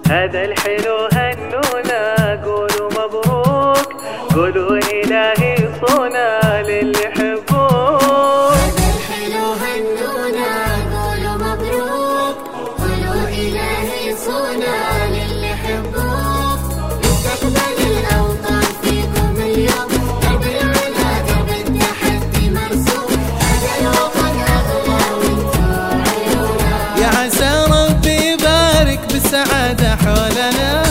هذا الحلو هنونا، قولوا مبروك، قولوا إلهي صونا للي يحبوك. هذا الحلو هنونا، قولوا مبروك، قولوا إلهي صونا للي يحبوك. مستقبل الأوطان فيكم اليوم، درب العلا درب التحدي مرسوم. هذا الوطن أغلى وانتو عيونا، يا عسى ربي يبارك بالسعادة حولنا،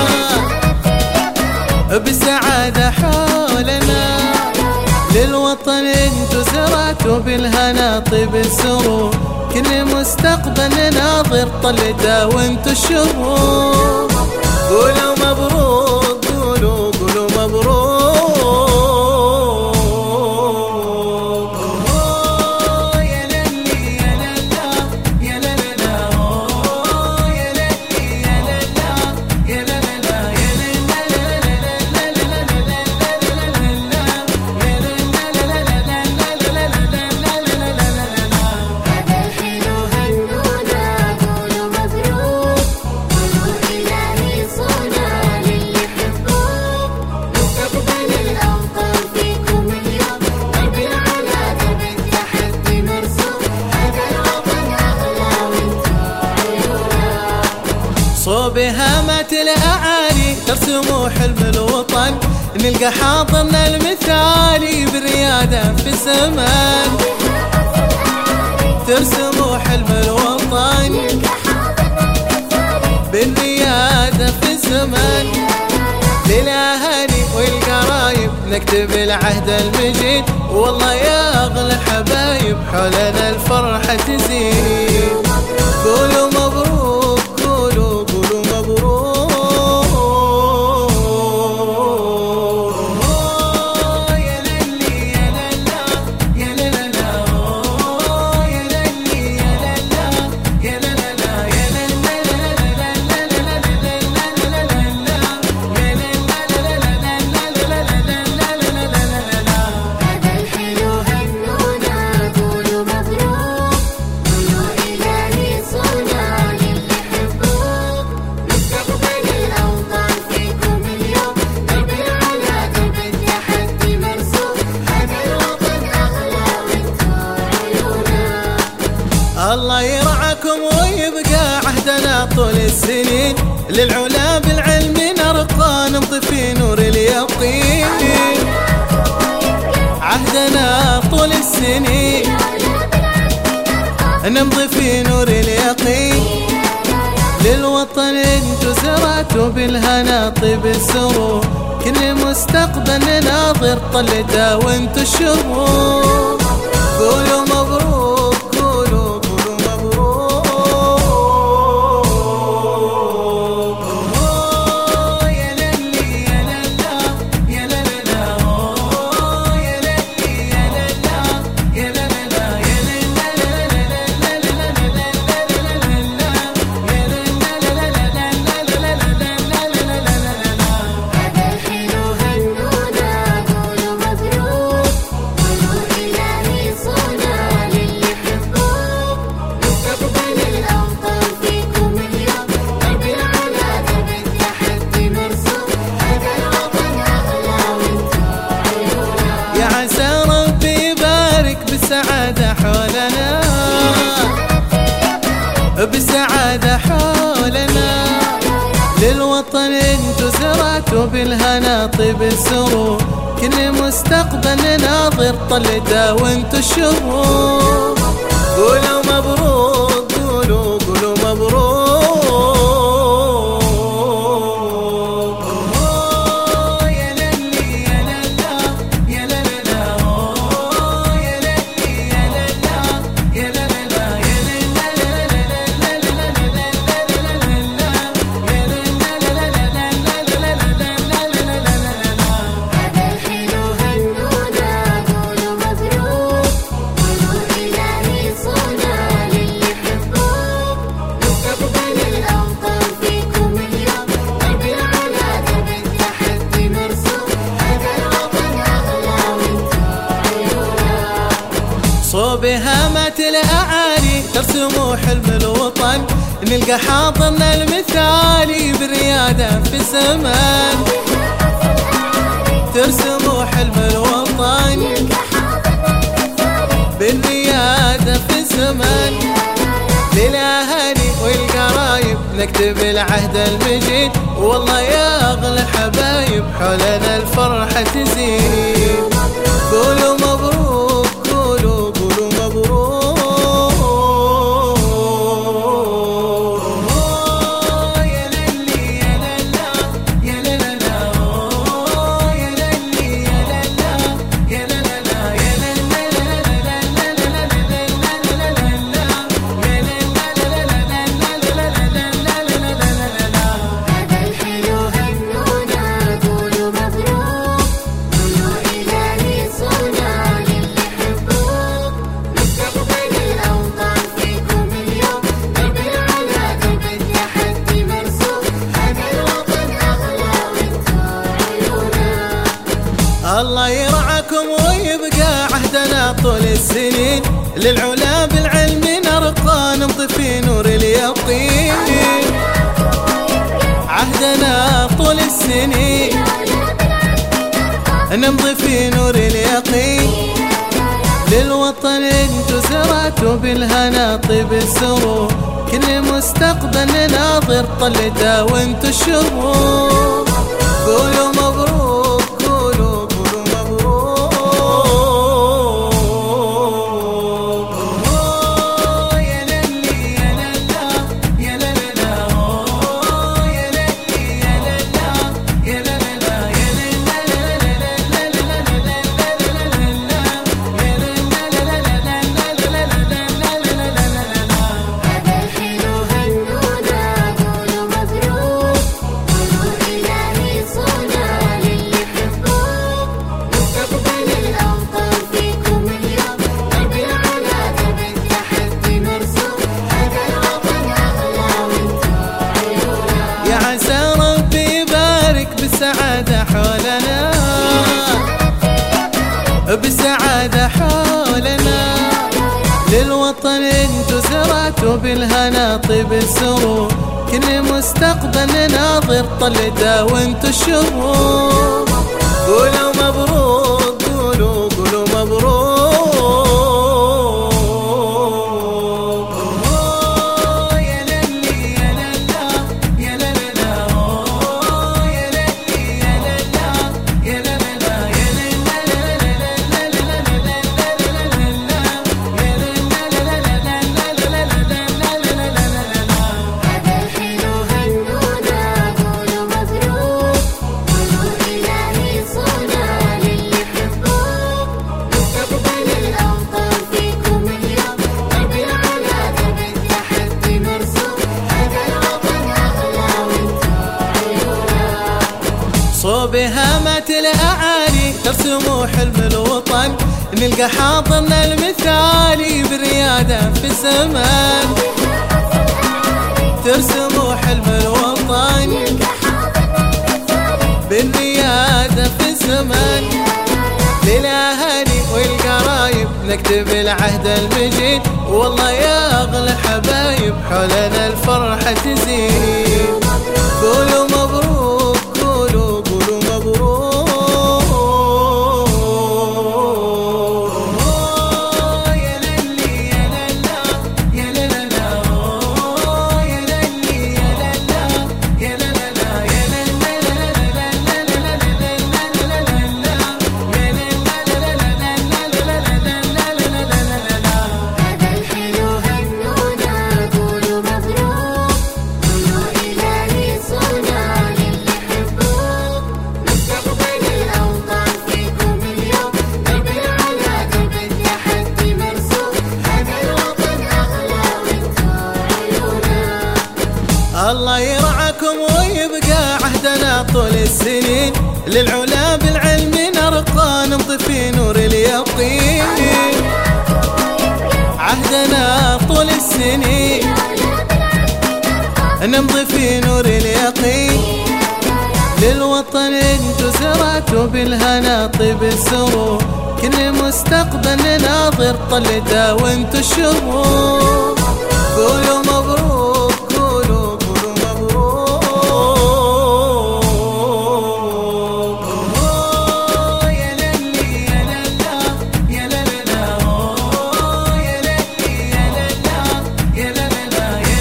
بالسعادة حولنا. للوطن انتو زرعتوا بالهنا طيب السرور، كل مستقبل ناظر طلته وانتو الشهور. قولوا مبروك، قولوا مبروك. صوب هامات الأعالي ترسموا حلم الوطن، نلقى حاضرنا المثالي بالريادة في الزمان. ترسموا حلم الوطن بالريادة في الزمان. للأهالي والقرايب نكتب العهد المجيد، والله يا أغلى الحبايب حولنا الفرحة تزيد. قولوا مبروك، قولوا مبروك. يا للي يا للا يا للا، يا للي يا للا يا للا يا هذا الحلو هنونا، قولوا مبروك، قولوا إلهي صونا للي يحبوك. مستقبل الأوطان فيكم اليوم، درب العلا درب التحدي مرسوم. هذا الوطن أغلى وانتو عيونا، الله يرعاكم ويبقى عهدنا طول السنين. للعلا بالعلم نرقى نمضي في نور اليقين. عهدنا طول السنين نمضي في نور اليقين. للوطن انتو زرعتوا بالهنا طيب السرور، كل مستقبل ناظر طلته وانتو الشهور. قولوا مبروك، قولوا مبروك. يا للي يا للا يا للا، يا للي يا للا يا للا يا هذا الحلو هنونا، قولوا مبروك، قولوا إلهي صونا للي يحبوك. مستقبل الأوطان فيكم اليوم، درب العلا درب التحدي مرسوم. هذا الوطن أغلى وانتو عيونا، يا عسى ربي يبارك بالسعادة حولنا، بالسعادة حولنا. للوطن انتو زرعتوا بالهنا طيب السرور، كل مستقبل ناظر طلته وانتو الشهور. قولوا مبروك، قولوا مبروك. يا للي يا للا يا للا، يا للي يا للا يا للا يا هذا الحلو هنونا، قولوا مبروك، قولوا إلهي صونا للي صوب هامات الأعالي ترسم حلم الوطن، نلقى حاضرنا المثالي بالريادة في زمان. ترسم حلم الوطن بالريادة في زمان. للأهالي والقرايب نكتب العهد المجيد، والله يا أغلى حبايب حولنا الفرحة تزيد. قولوا مبروك، قولوا مبروك. يا للي يا للا يا للا، يا للي يا للا يا للا يا الله يرعاكم ويبقى عهدنا طول السنين، للعلا بالعلم نرقى نمضي في نور اليقين. عهدنا طول السنين نمضي في نور اليقين. للوطن انتو زرعتوا بالهنا طيب السرور، كل مستقبل ناظر طلته وانتو الشهور. قولوا مبروك، قولوا مبروك. يا للي يا للا يا للا، يا للي يا للا يا للا يا بالسعادة حولنا، بالسعادة حولنا. للوطن انتو زرعتوا بالهنا طيب السرور، كل مستقبل ناظر طلته وانتو الشهور. قولوا مبروك، قولوا مبروك. صوب هامات الأعالي ترسم حلم الوطن، نلقى حاضرنا المثالي بالريادة في زمان. ترسم حلم الوطن بالريادة في زمان. للأهالي والقرايب نكتب العهد المجيد، والله يا أغلى حبايب حولنا الفرحة تزيد. قولوا مبروك، قولوا مبروك. يا للي يا للا يا للا، يا للي يا للا يا للا يا الله يرعاكم ويبقى عهدنا طول السنين، للعلا بالعلم نرقى نمضي في نور اليقين. عهدنا طول السنين نمضي في نور اليقين. للوطن انتو زرعت وبالهنا طيب السرور، كل مستقبل ناظر طلته وانتو الشهور. قولوا مبروك قولوا مبروك. يا للي يا للا يا للا يا للي يا للا يا للا يا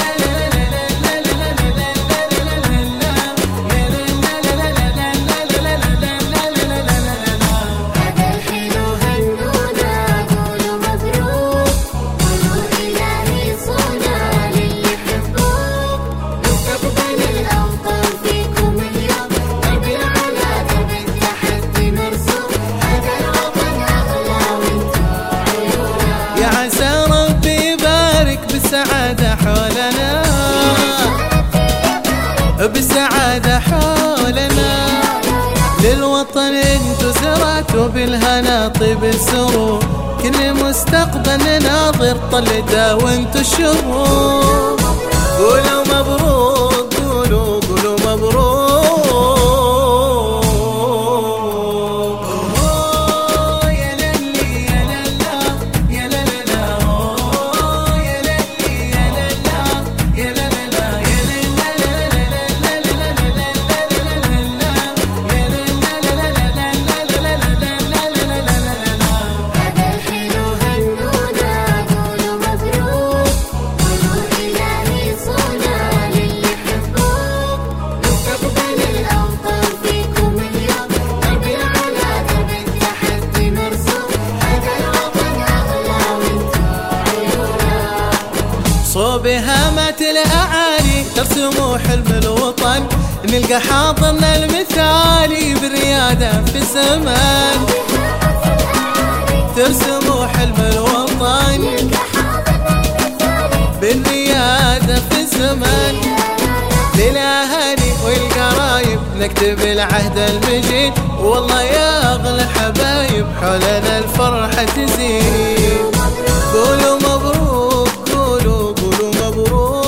هذا الحلو هنونا قولوا مبروك، قولوا إلهي صنع للي يحبوك. مستقبل الأوطان فيكم اليوم، درب العلا درب التحدي مرسوم. هذا الوطن أغلى وانتو عيونا. يا عسى ربي يبارك بالسعادة حولنا، بالسعادة حولنا. للوطن انتو زرعتوا بالهنا طيب السرور، كل مستقبل ناظر طلته وانتو الشهور. قولوا مبروك قولوا مبروك. يا للي يا للا يا للا يا للي يا للا يا للا يا هذا الحلو هنونا قولوا مبروك، قولوا إلهي صنع للي يحبوك. مستقبل الأوطان فيكم اليوم، درب العلا درب التحدي مرسوم. هذا الوطن أغلى وانتو عيونا. صوب هامات الأعالي ترسموا حلم الوطن، نلقى حاضرنا المثالي بالريادة في الزمان. ترسموا حلم الوطن بالريادة في الزمان. للأهالي والقرايب نكتب العهد المجيد، والله يا أغلى حبايب حولنا الفرحة تزيد. قولوا مبروك قولوا مبروك.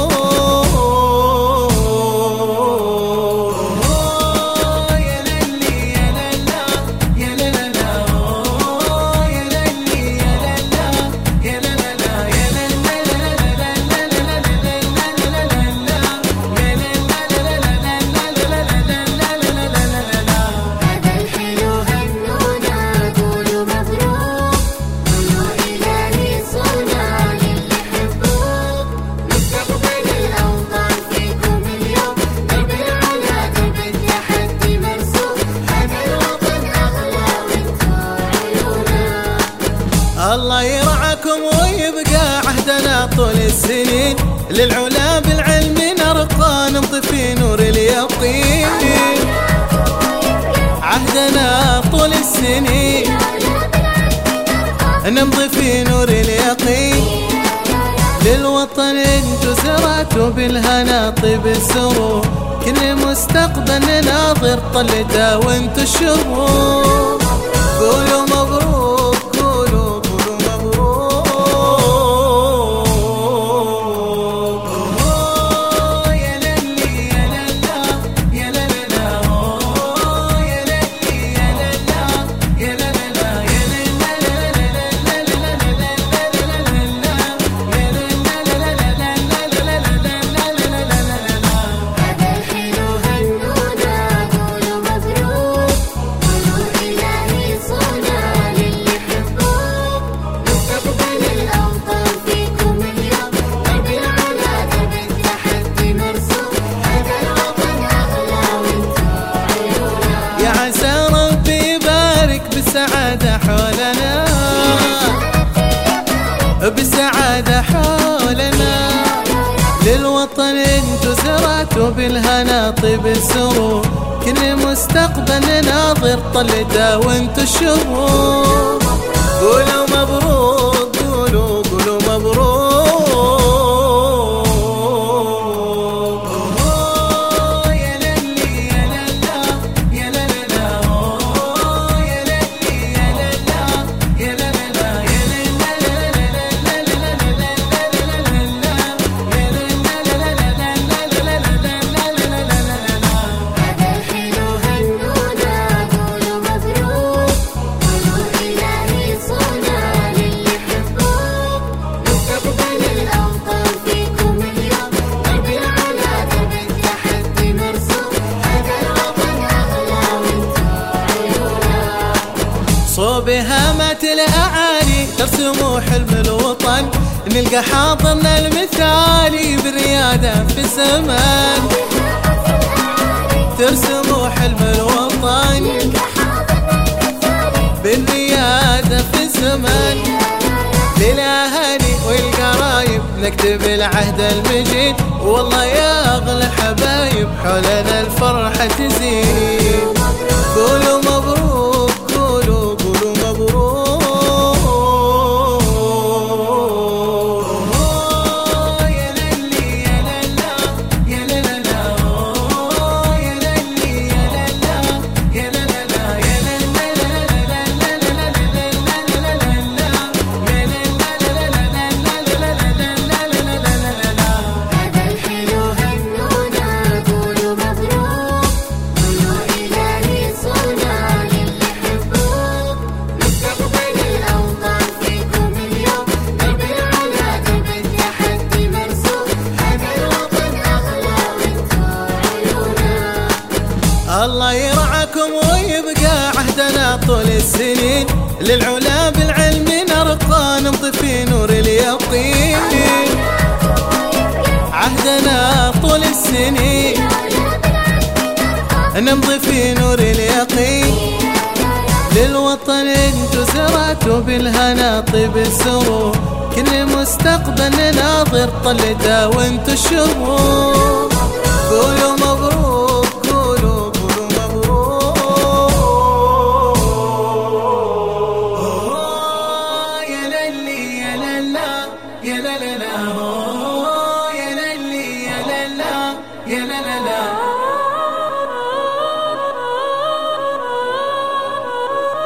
يا للي يا للا يا للا يا للي يا للا يا للا يا هذا الحلو هنونا قولوا مبروك، قولوا إلهي صنع للي يحبوك. مستقبل الأوطان فيكم اليوم، درب العلا درب التحدي مرسوم. هذا الوطن أغلى وانتو عيونا. الله يرعاكم ويبقى عهدنا طول السنين، للعلا بالعلم نرقى نمضي في نور اليقين. عهدنا طول السنين نمضي في نور اليقين. للوطن انتو زرعتوا بالهنا طيب السرور، كل مستقبل ناظر طلته وانتو الشهور. قولوا مبروك قولوا مبروك. يا للي يا للا يا للا يا للي يا للا يا للا يا هذا الحلو هنونا قولوا مبروك، قولوا إلهي صنع للي يحبوك. مستقبل الأوطان فيكم اليوم، درب العلا درب التحدي مرسوم. هذا الوطن أغلى وانتو عيونا. يا عسى ربي يبارك بالسعادة حولنا، بالسعادة حولنا. للوطن انتو زرعتوا بالهنا طيب السرور، كل مستقبل ناظر طلته وانتو الشهور. قولوا مبروك قولوا مبروك. يا للي يا للا يا للا يا للي يا للا يا للا يا هذا الحلو هنونا ترسموا حلم الوطن، نلقى حاضرنا المثالي بالريادة في زمن. ترسموا حلم الوطن بالريادة في زمن. للأهالي والقرايب نكتب العهد المجيد، والله يا أغلى الحبايب حولنا الفرحة تزيد. قولوا مبروك، قولوا مبروك. يا للي يا للا يا للا، يا للي يا للا يا للا يا هذا الحلو هنونا قولوا مبروك، قولوا إلهي صونا للي يحبوك. مستقبل الأوطان فيكم اليوم، درب العلا درب التحدي مرسوم. هذا الوطن أغلى وانتو عيونا. الله يرعاكم ويبقى عهدنا طول السنين، للعلا بالعلم نرقى نمضي في نور اليقين. عهدنا طول السنين نمضي في نور اليقين. للوطن انتو زرعتوا بالهنا طيب السرور، كل مستقبل ناظر طلته وانتو الشرور. قولوا مبروك، قولوا مبروك. يا للي يا للا يا للا، يا للي يا للا يا للا.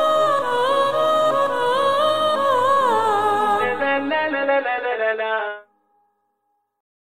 لا لا لا لا لا لا لا.